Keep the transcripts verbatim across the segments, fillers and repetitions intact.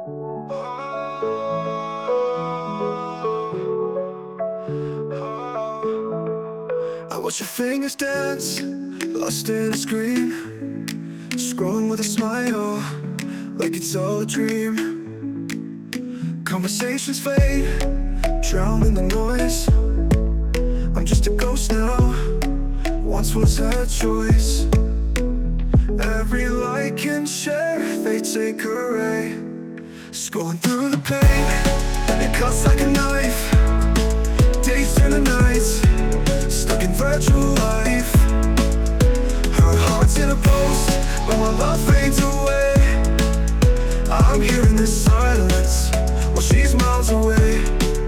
I watch your fingers dance, lost in a screen, scrolling with a smile, like it's all a dream. Conversations fade, drown in the noise. I'm just a ghost now, once was a choice. Every like and share, they take away. Scrolling through the pain, it cuts like a knife. Days turn to nights, stuck in virtual life. Her heart's in a post, but my love fades away. I'm here in this silence, while she's miles away.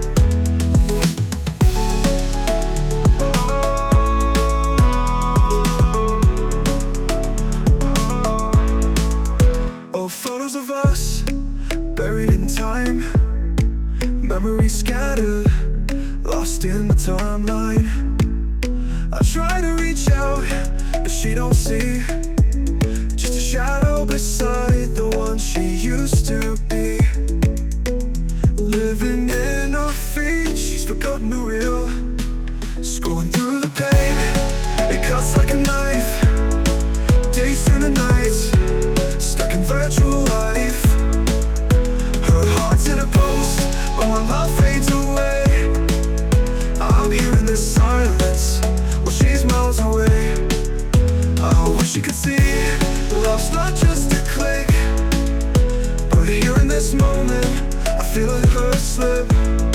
Old photos of us, buried in time. Memories scattered, lost in the timeline. I try to reach out, but she don't see. Just a shadow beside the one she used to be. Living in her feet, she's forgotten the real. Scrolling through the pain, it cuts like a knife. Days turn to nights, stuck in virtual life. Her heart's in a post, but my love fades away. I'm here in this silence, while she's miles away. I wish you could see, love's not just a click. But here in this moment, I feel like her slip.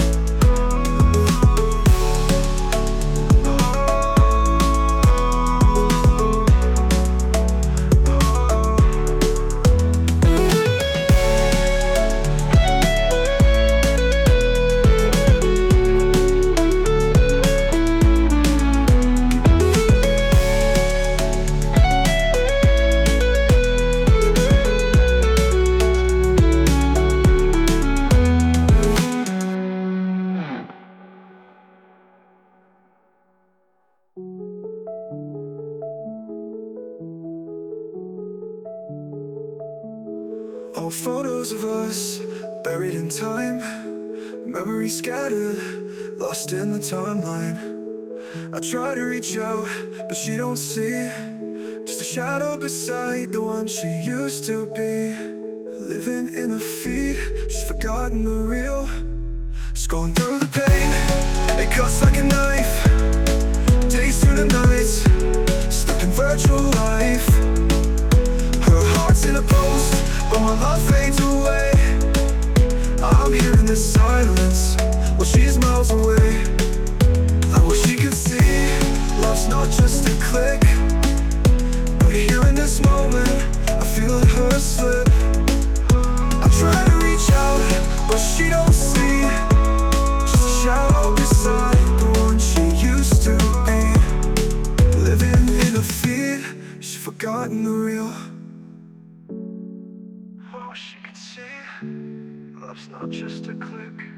All photos of us, buried in time. Memories scattered, lost in the timeline. I try to reach out, but she don't see. Just a shadow beside the one she used to be. Living in her feet, she's forgotten the real. Scrolling through the pain, it cuts like a knife. Days turn to nights, stuck in virtual life. Her heart's in a post, but my love fades away. I'm here in this silence, while she's miles away. I wish she could see, love's not just a click. But here in this moment, I feel like her slip. I try to reach out, but she don't see. Just a shadow beside the one she used to be. Living in her feet, she's forgotten the real. I wish you could see, love's not just a click.